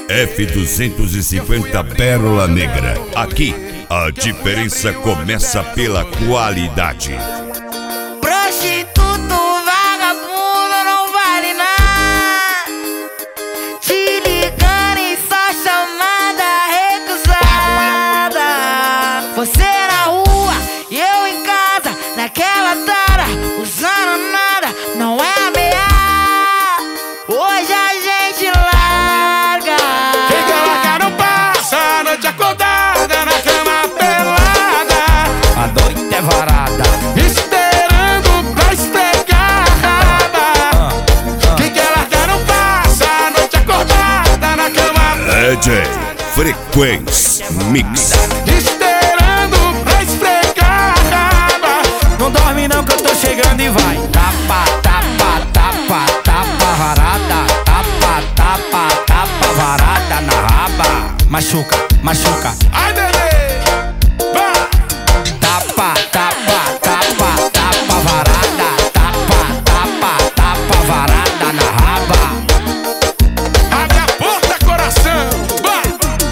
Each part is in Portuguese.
F250 Pérola Negra. Aqui, a diferença começa pela qualidade. Prostituto, vagabundo, não vale nada. Te ligando e só chamada recusada. Você na rua e eu em casa, naquela tara, usando nada, não é ameaça. Hoje a gente larga. Quem quer largar não passa a noite acordada na cama pelada. A noite é varada, esperando pra esfregar a raba. Quem quer largar não passa a noite acordada na cama DJ Frequência Mix. esperando pra esfregar a raba. não dorme não que eu tô chegando e vai. Tapa, tapa, tapa, tapa, varada. Tapa, tapa, tapa, varada na raba. Machuca, machuca. Ai, bebê, vai. Tapa, tapa, tapa, tapa, varada. Tapa, tapa, tapa, varada na raba. Abre a porta, coração, vai.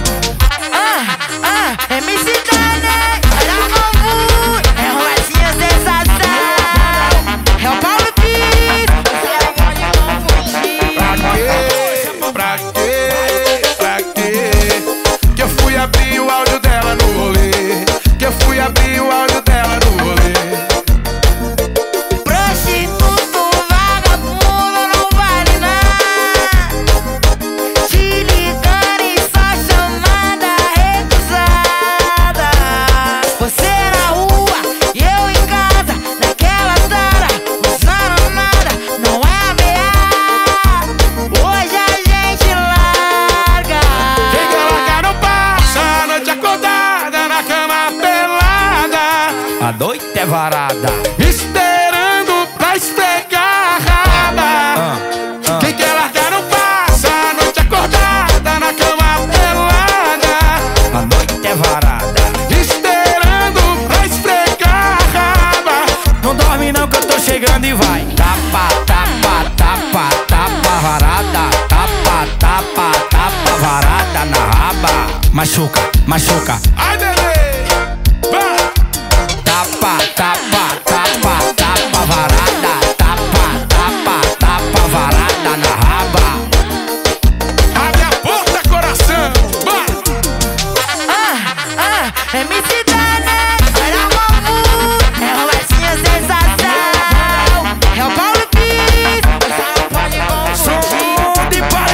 MC Dane, olha o novo, é o Rosinha sensação. É o Paulo Pires, você pode não fugir. Pra quê? Pra quê? Que eu fui abrir o áudio dela no rolê. Que eu fui abrir o áudio dela no rolê. Prostituto, vagabundo, não vale nada. Te ligando e só chamada recusada. Você na rua e eu em casa, naquela tara, usando nada, não é ameaça. Hoje a gente larga. Quem quer largar não passa a noite acordada na cama pelada. A noite é varada. Esperando pra esfregar a raba. Quem quer largar não passa a noite acordada na cama pelada. A noite é varada. Esperando pra esfregar a raba. Não dorme não que eu tô chegando e vai. Tapa, tapa, tapa, tapa, varada. Tapa, tapa, tapa, varada na raba. Machuca, machuca. Ai, bebê, vai. Tapa, tapa,